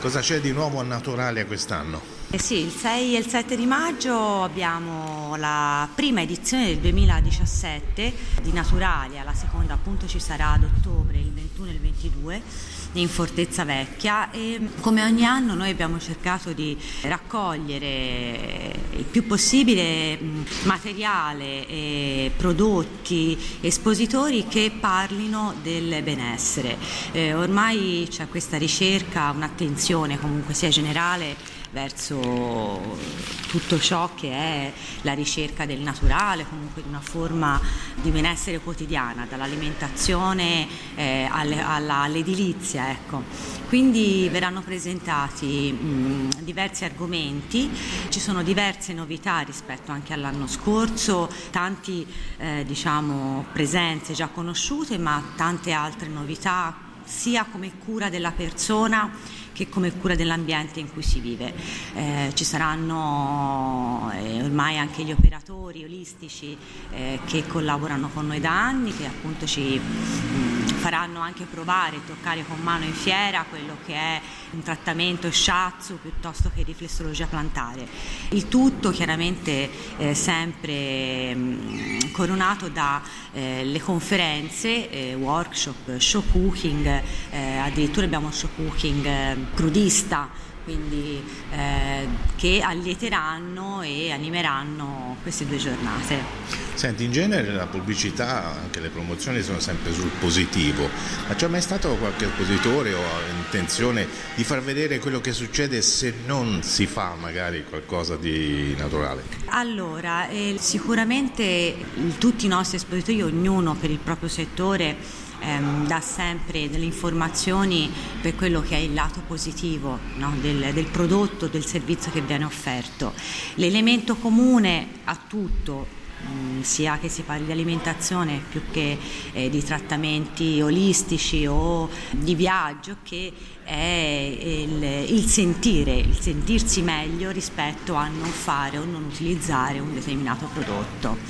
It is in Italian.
Cosa c'è di nuovo a Naturalia quest'anno? Sì, il 6 e il 7 di maggio abbiamo la prima edizione del 2017 di Naturalia, la seconda appunto ci sarà ad ottobre, il 21 e il 22 in Fortezza Vecchia, e come ogni anno noi abbiamo cercato di raccogliere il più possibile materiale, prodotti, espositori che parlino del benessere. Ormai c'è questa ricerca, un'attenzione comunque sia generale verso tutto ciò che è la ricerca del naturale, comunque di una forma di benessere quotidiana, dall'alimentazione all'edilizia, ecco. Quindi verranno presentati diversi argomenti, ci sono diverse novità rispetto anche all'anno scorso, tanti presenze già conosciute, ma tante altre novità sia come cura della persona che come cura dell'ambiente in cui si vive. Ci saranno ormai anche gli operatori olistici che collaborano con noi da anni, che appunto ci faranno anche provare e toccare con mano in fiera quello che è un trattamento shiatsu piuttosto che riflessologia plantare. Il tutto chiaramente sempre coronato da le conferenze, workshop, show cooking, addirittura abbiamo show cooking crudista, quindi che allieteranno e animeranno queste due giornate. Senti, in genere la pubblicità, anche le promozioni sono sempre sul positivo, ma c'è mai stato qualche espositore o intenzione di far vedere quello che succede se non si fa magari qualcosa di naturale? Allora, sicuramente tutti i nostri espositori, ognuno per il proprio settore, dà sempre delle informazioni per quello che è il lato positivo, no? del prodotto, del servizio che viene offerto. L'elemento comune a tutto, sia che si parli di alimentazione più che di trattamenti olistici o di viaggio, che è il sentirsi meglio rispetto a non fare o non utilizzare un determinato prodotto.